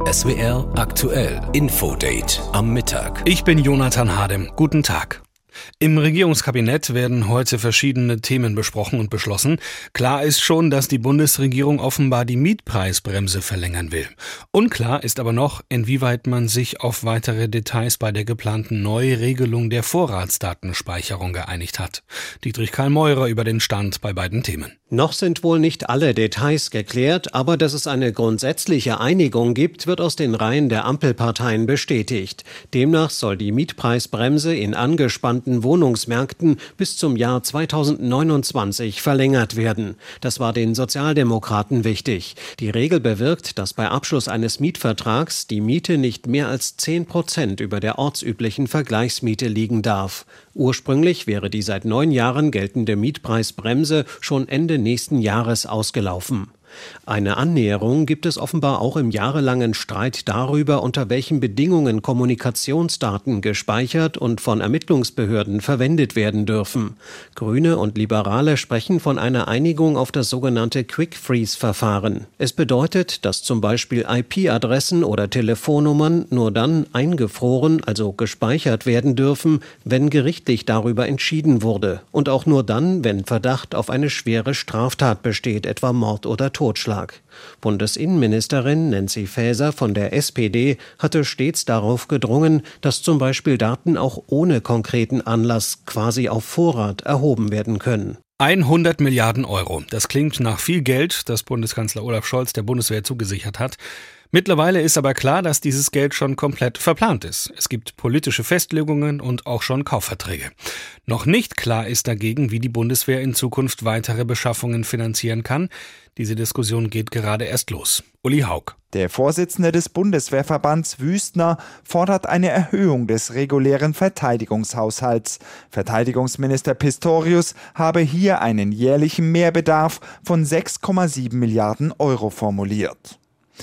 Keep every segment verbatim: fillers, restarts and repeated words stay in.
S W R aktuell Infodate am Mittag. Ich bin Jonathan Hadem. Guten Tag. Im Regierungskabinett werden heute verschiedene Themen besprochen und beschlossen. Klar ist schon, dass die Bundesregierung offenbar die Mietpreisbremse verlängern will. Unklar ist aber noch, inwieweit man sich auf weitere Details bei der geplanten Neuregelung der Vorratsdatenspeicherung geeinigt hat. Dietrich Karl Meurer über den Stand bei beiden Themen. Noch sind wohl nicht alle Details geklärt, aber dass es eine grundsätzliche Einigung gibt, wird aus den Reihen der Ampelparteien bestätigt. Demnach soll die Mietpreisbremse in angespannten Wohnungsmärkten bis zum Jahr zweitausendneunundzwanzig verlängert werden. Das war den Sozialdemokraten wichtig. Die Regel bewirkt, dass bei Abschluss eines Mietvertrags die Miete nicht mehr als zehn Prozent über der ortsüblichen Vergleichsmiete liegen darf. Ursprünglich wäre die seit neun Jahren geltende Mietpreisbremse schon Ende nächsten Jahres ausgelaufen. Eine Annäherung gibt es offenbar auch im jahrelangen Streit darüber, unter welchen Bedingungen Kommunikationsdaten gespeichert und von Ermittlungsbehörden verwendet werden dürfen. Grüne und Liberale sprechen von einer Einigung auf das sogenannte Quick-Freeze-Verfahren. Es bedeutet, dass zum Beispiel I P-Adressen oder Telefonnummern nur dann eingefroren, also gespeichert werden dürfen, wenn gerichtlich darüber entschieden wurde. Und auch nur dann, wenn Verdacht auf eine schwere Straftat besteht, etwa Mord oder Totschlag. Bundesinnenministerin Nancy Faeser von der S P D hatte stets darauf gedrungen, dass zum Beispiel Daten auch ohne konkreten Anlass quasi auf Vorrat erhoben werden können. hundert Milliarden Euro. Das klingt nach viel Geld, das Bundeskanzler Olaf Scholz der Bundeswehr zugesichert hat. Mittlerweile ist aber klar, dass dieses Geld schon komplett verplant ist. Es gibt politische Festlegungen und auch schon Kaufverträge. Noch nicht klar ist dagegen, wie die Bundeswehr in Zukunft weitere Beschaffungen finanzieren kann. Diese Diskussion geht gerade erst los. Uli Haug. Der Vorsitzende des Bundeswehrverbands Wüstner fordert eine Erhöhung des regulären Verteidigungshaushalts. Verteidigungsminister Pistorius habe hier einen jährlichen Mehrbedarf von sechs Komma sieben Milliarden Euro formuliert.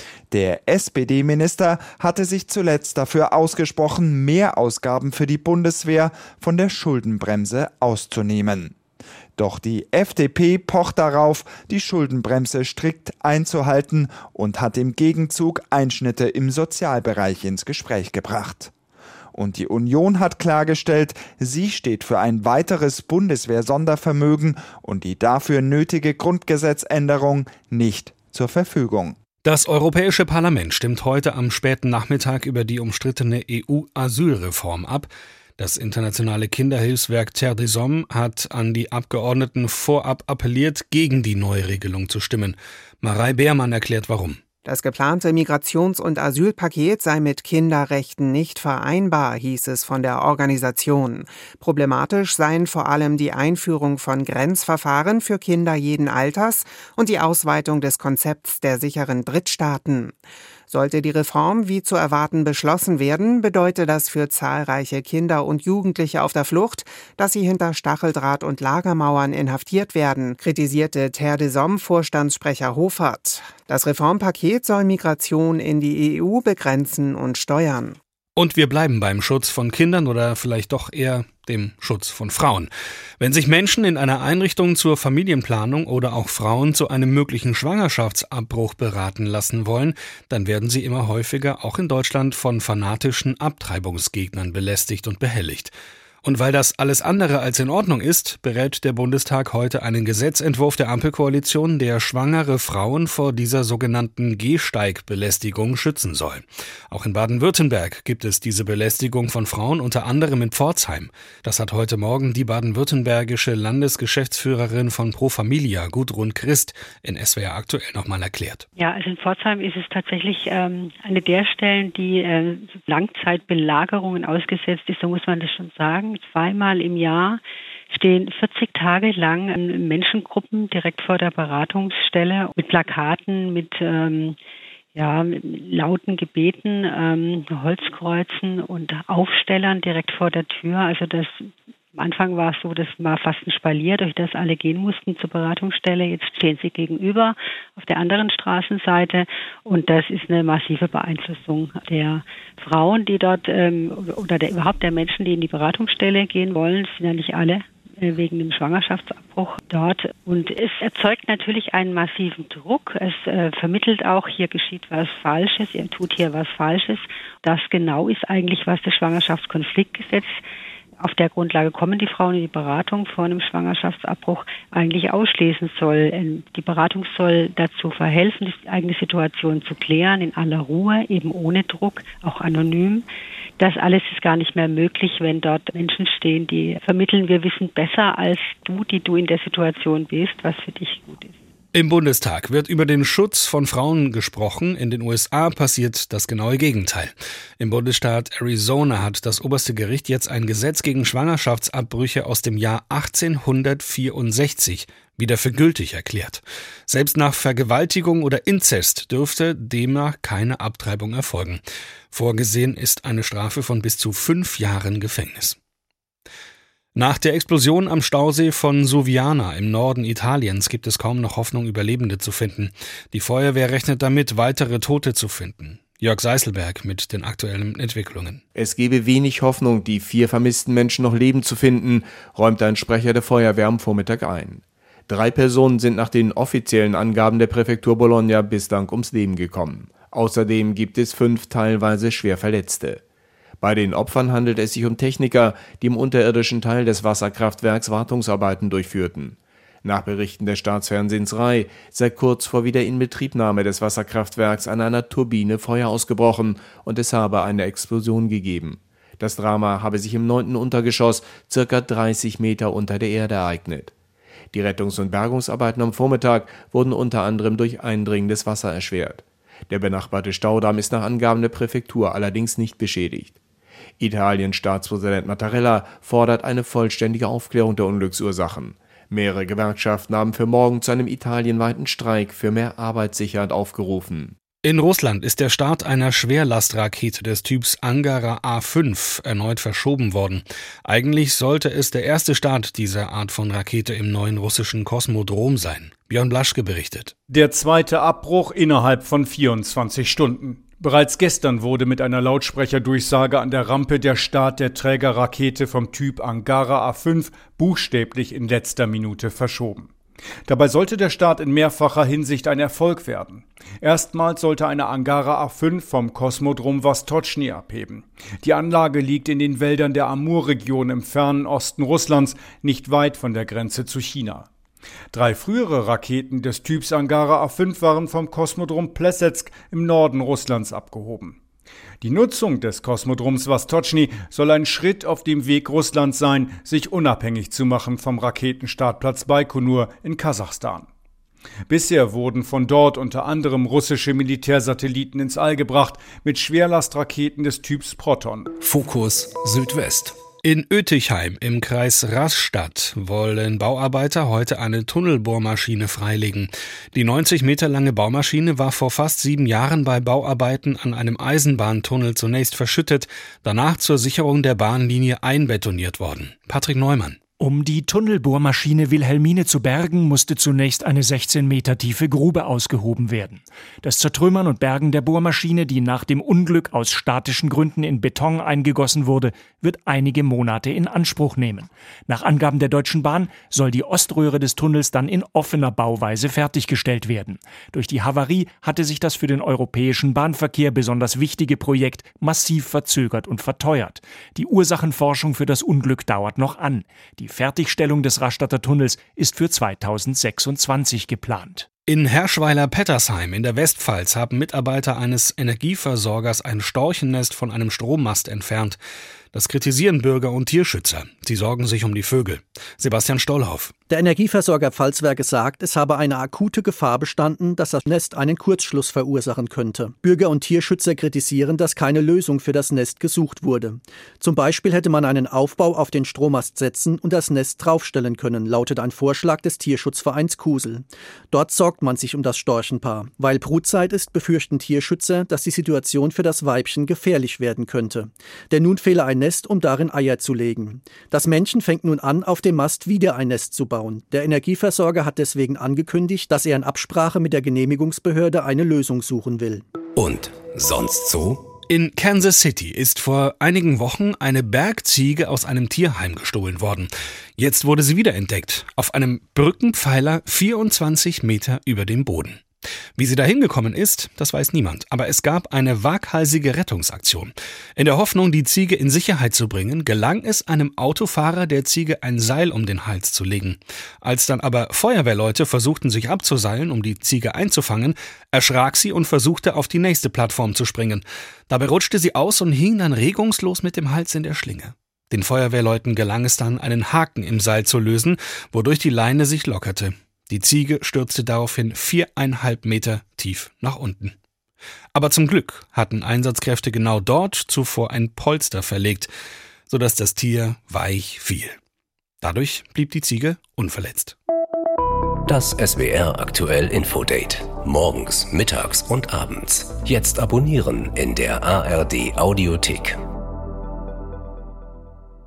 Der S P D-Minister hatte sich zuletzt dafür ausgesprochen, mehr Ausgaben für die Bundeswehr von der Schuldenbremse auszunehmen. Doch die F D P pocht darauf, die Schuldenbremse strikt einzuhalten und hat im Gegenzug Einschnitte im Sozialbereich ins Gespräch gebracht. Und die Union hat klargestellt, sie steht für ein weiteres Bundeswehr-Sondervermögen und die dafür nötige Grundgesetzänderung nicht zur Verfügung. Das Europäische Parlament stimmt heute am späten Nachmittag über die umstrittene E U-Asylreform ab. Das internationale Kinderhilfswerk Terre des Hommes hat an die Abgeordneten vorab appelliert, gegen die Neuregelung zu stimmen. Marei Beermann erklärt, warum. Das geplante Migrations- und Asylpaket sei mit Kinderrechten nicht vereinbar, hieß es von der Organisation. Problematisch seien vor allem die Einführung von Grenzverfahren für Kinder jeden Alters und die Ausweitung des Konzepts der sicheren Drittstaaten. Sollte die Reform wie zu erwarten beschlossen werden, bedeutet das für zahlreiche Kinder und Jugendliche auf der Flucht, dass sie hinter Stacheldraht und Lagermauern inhaftiert werden, kritisierte Terre des Hommes-Vorstandssprecher Hofert. Das Reformpaket soll Migration in die E U begrenzen und steuern. Und wir bleiben beim Schutz von Kindern oder vielleicht doch eher dem Schutz von Frauen. Wenn sich Menschen in einer Einrichtung zur Familienplanung oder auch Frauen zu einem möglichen Schwangerschaftsabbruch beraten lassen wollen, dann werden sie immer häufiger auch in Deutschland von fanatischen Abtreibungsgegnern belästigt und behelligt. Und weil das alles andere als in Ordnung ist, berät der Bundestag heute einen Gesetzentwurf der Ampelkoalition, der schwangere Frauen vor dieser sogenannten Gehsteigbelästigung schützen soll. Auch in Baden-Württemberg gibt es diese Belästigung von Frauen, unter anderem in Pforzheim. Das hat heute Morgen die baden-württembergische Landesgeschäftsführerin von Pro Familia, Gudrun Christ, in S W R aktuell nochmal erklärt. Ja, also in Pforzheim ist es tatsächlich ähm, eine der Stellen, die äh, Langzeitbelagerungen ausgesetzt ist, so muss man das schon sagen. Zweimal im Jahr stehen vierzig Tage lang Menschengruppen direkt vor der Beratungsstelle mit Plakaten, mit ähm, ja, mit lauten Gebeten, ähm, Holzkreuzen und Aufstellern direkt vor der Tür. Also das am Anfang war es so, das war fast ein Spalier, durch das alle gehen mussten zur Beratungsstelle. Jetzt stehen sie gegenüber auf der anderen Straßenseite und das ist eine massive Beeinflussung der Frauen, die dort ähm, oder der, überhaupt der Menschen, die in die Beratungsstelle gehen wollen. Es sind ja nicht alle wegen dem Schwangerschaftsabbruch dort. Und es erzeugt natürlich einen massiven Druck. Es äh, vermittelt auch, hier geschieht was Falsches, ihr tut hier was Falsches. Das genau ist eigentlich, was das Schwangerschaftskonfliktgesetz, auf der Grundlage kommen die Frauen in die Beratung vor einem Schwangerschaftsabbruch, eigentlich ausschließen soll. Die Beratung soll dazu verhelfen, die eigene Situation zu klären, in aller Ruhe, eben ohne Druck, auch anonym. Das alles ist gar nicht mehr möglich, wenn dort Menschen stehen, die vermitteln, wir wissen besser als du, die du in der Situation bist, was für dich gut ist. Im Bundestag wird über den Schutz von Frauen gesprochen. In den U S A passiert das genaue Gegenteil. Im Bundesstaat Arizona hat das oberste Gericht jetzt ein Gesetz gegen Schwangerschaftsabbrüche aus dem Jahr achtzehnhundertvierundsechzig wieder für gültig erklärt. Selbst nach Vergewaltigung oder Inzest dürfte demnach keine Abtreibung erfolgen. Vorgesehen ist eine Strafe von bis zu fünf Jahren Gefängnis. Nach der Explosion am Stausee von Suviana im Norden Italiens gibt es kaum noch Hoffnung, Überlebende zu finden. Die Feuerwehr rechnet damit, weitere Tote zu finden. Jörg Seißelberg mit den aktuellen Entwicklungen. Es gebe wenig Hoffnung, die vier vermissten Menschen noch lebend zu finden, räumt ein Sprecher der Feuerwehr am Vormittag ein. Drei Personen sind nach den offiziellen Angaben der Präfektur Bologna bislang ums Leben gekommen. Außerdem gibt es fünf teilweise schwer Verletzte. Bei den Opfern handelt es sich um Techniker, die im unterirdischen Teil des Wasserkraftwerks Wartungsarbeiten durchführten. Nach Berichten des Staatsfernsehens Rai sei kurz vor Wiederinbetriebnahme des Wasserkraftwerks an einer Turbine Feuer ausgebrochen und es habe eine Explosion gegeben. Das Drama habe sich im neunten Untergeschoss, circa dreißig Meter unter der Erde, ereignet. Die Rettungs- und Bergungsarbeiten am Vormittag wurden unter anderem durch eindringendes Wasser erschwert. Der benachbarte Staudamm ist nach Angaben der Präfektur allerdings nicht beschädigt. Italiens Staatspräsident Mattarella fordert eine vollständige Aufklärung der Unglücksursachen. Mehrere Gewerkschaften haben für morgen zu einem italienweiten Streik für mehr Arbeitssicherheit aufgerufen. In Russland ist der Start einer Schwerlastrakete des Typs Angara A fünf erneut verschoben worden. Eigentlich sollte es der erste Start dieser Art von Rakete im neuen russischen Kosmodrom sein. Björn Blaschke berichtet. Der zweite Abbruch innerhalb von vierundzwanzig Stunden. Bereits gestern wurde mit einer Lautsprecherdurchsage an der Rampe der Start der Trägerrakete vom Typ Angara A fünf buchstäblich in letzter Minute verschoben. Dabei sollte der Start in mehrfacher Hinsicht ein Erfolg werden. Erstmals sollte eine Angara A fünf vom Kosmodrom Vostochny abheben. Die Anlage liegt in den Wäldern der Amur-Region im fernen Osten Russlands, nicht weit von der Grenze zu China. Drei frühere Raketen des Typs Angara A fünf waren vom Kosmodrom Plesetsk im Norden Russlands abgehoben. Die Nutzung des Kosmodroms Vostochny soll ein Schritt auf dem Weg Russlands sein, sich unabhängig zu machen vom Raketenstartplatz Baikonur in Kasachstan. Bisher wurden von dort unter anderem russische Militärsatelliten ins All gebracht mit Schwerlastraketen des Typs Proton. Fokus Südwest. In Ötichheim im Kreis Rastatt wollen Bauarbeiter heute eine Tunnelbohrmaschine freilegen. Die neunzig Meter lange Baumaschine war vor fast sieben Jahren bei Bauarbeiten an einem Eisenbahntunnel zunächst verschüttet, danach zur Sicherung der Bahnlinie einbetoniert worden. Patrick Neumann. Um die Tunnelbohrmaschine Wilhelmine zu bergen, musste zunächst eine sechzehn Meter tiefe Grube ausgehoben werden. Das Zertrümmern und Bergen der Bohrmaschine, die nach dem Unglück aus statischen Gründen in Beton eingegossen wurde, wird einige Monate in Anspruch nehmen. Nach Angaben der Deutschen Bahn soll die Oströhre des Tunnels dann in offener Bauweise fertiggestellt werden. Durch die Havarie hatte sich das für den europäischen Bahnverkehr besonders wichtige Projekt massiv verzögert und verteuert. Die Ursachenforschung für das Unglück dauert noch an. Die Fertigstellung des Rastatter Tunnels ist für zweitausendsechsundzwanzig geplant. In Herschweiler-Pettersheim in der Westpfalz haben Mitarbeiter eines Energieversorgers ein Storchennest von einem Strommast entfernt. Das kritisieren Bürger und Tierschützer. Sie sorgen sich um die Vögel. Sebastian Stollhoff. Der Energieversorger Pfalzwerke sagt, es habe eine akute Gefahr bestanden, dass das Nest einen Kurzschluss verursachen könnte. Bürger und Tierschützer kritisieren, dass keine Lösung für das Nest gesucht wurde. Zum Beispiel hätte man einen Aufbau auf den Strommast setzen und das Nest draufstellen können, lautet ein Vorschlag des Tierschutzvereins Kusel. Dort sorgt man sich um das Storchenpaar. Weil Brutzeit ist, befürchten Tierschützer, dass die Situation für das Weibchen gefährlich werden könnte. Denn nun fehle ein Nest, um darin Eier zu legen. Das Männchen fängt nun an, auf dem Mast wieder ein Nest zu bauen. Der Energieversorger hat deswegen angekündigt, dass er in Absprache mit der Genehmigungsbehörde eine Lösung suchen will. Und sonst so? In Kansas City ist vor einigen Wochen eine Bergziege aus einem Tierheim gestohlen worden. Jetzt wurde sie wiederentdeckt, auf einem Brückenpfeiler vierundzwanzig Meter über dem Boden. Wie sie da hingekommen ist, das weiß niemand, aber es gab eine waghalsige Rettungsaktion. In der Hoffnung, die Ziege in Sicherheit zu bringen, gelang es einem Autofahrer, der Ziege ein Seil um den Hals zu legen. Als dann aber Feuerwehrleute versuchten, sich abzuseilen, um die Ziege einzufangen, erschrak sie und versuchte, auf die nächste Plattform zu springen. Dabei rutschte sie aus und hing dann regungslos mit dem Hals in der Schlinge. Den Feuerwehrleuten gelang es dann, einen Haken im Seil zu lösen, wodurch die Leine sich lockerte. Die Ziege stürzte daraufhin viereinhalb Meter tief nach unten. Aber zum Glück hatten Einsatzkräfte genau dort zuvor ein Polster verlegt, sodass das Tier weich fiel. Dadurch blieb die Ziege unverletzt. Das S W R aktuell Infodate. Morgens, mittags und abends. Jetzt abonnieren in der A R D Audiothek.